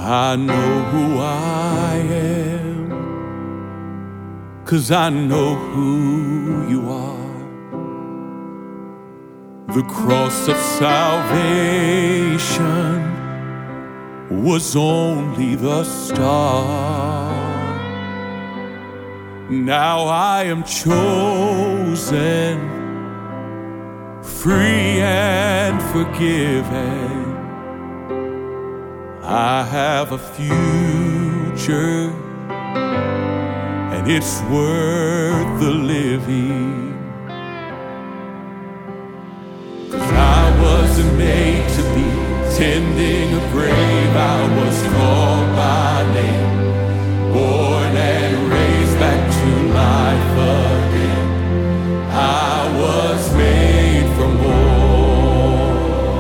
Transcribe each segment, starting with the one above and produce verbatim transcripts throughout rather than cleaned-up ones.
I know who I am, 'cause I know who you are. The cross of salvation was only the start. Now I am chosen, free and forgiven. I have a future, and it's worth the living. 'Cause I wasn't made to be tending a grave. I was called by name, born and raised back to life again. I was made for more.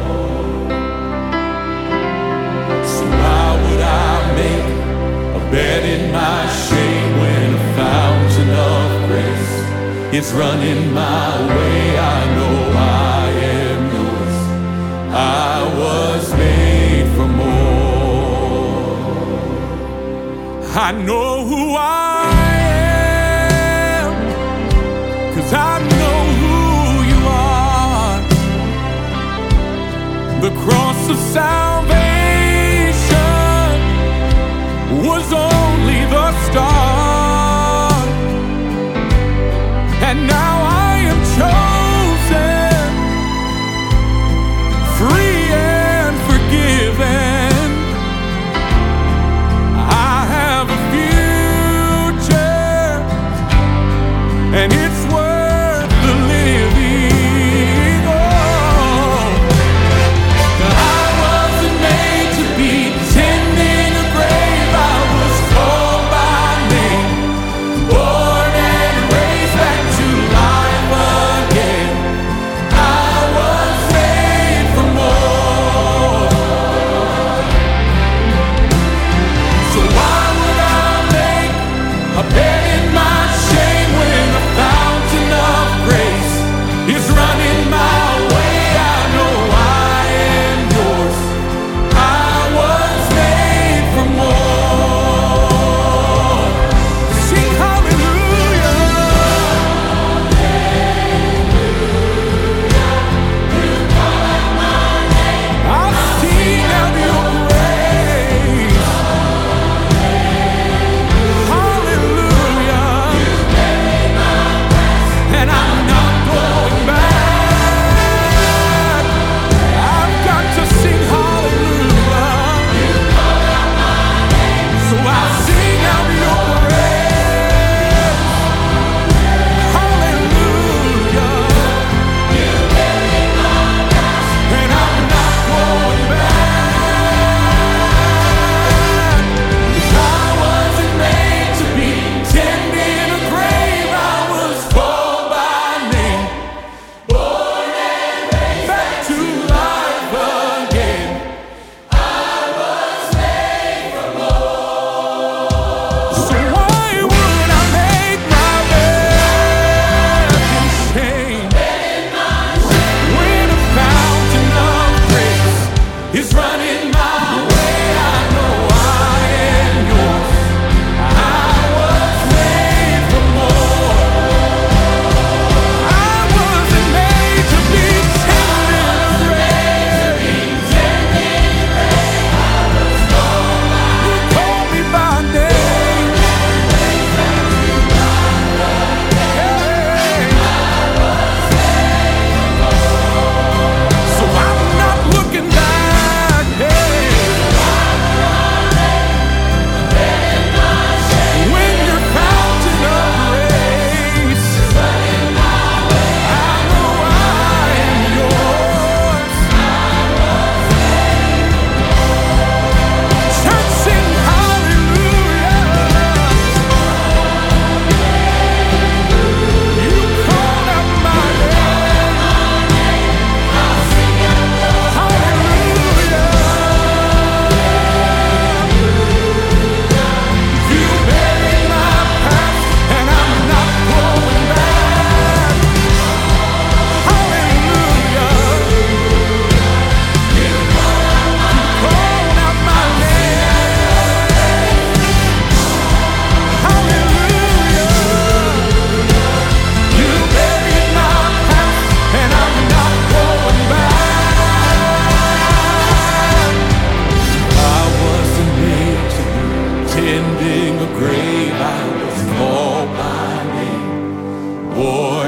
So why would I make a bed in my shame when a fountain of grace is running my way? I know I am yours. I was made for more. I know who I am, 'cause I know who you are. The cross of salvation was only the start, and now I am chosen, free and forgiven. I have a future, and it's worth the living. Oh, I wasn't made to be tending a grave. I was called by name, born and raised back to life.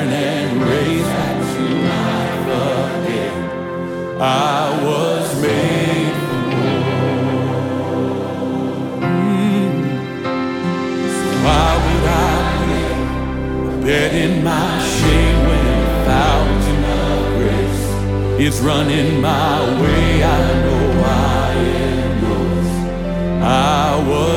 born and raised back to life again. I was made for more. Mm. So why would I lay a bed in my shame when a fountain of grace is running my way? I know I am yours. I was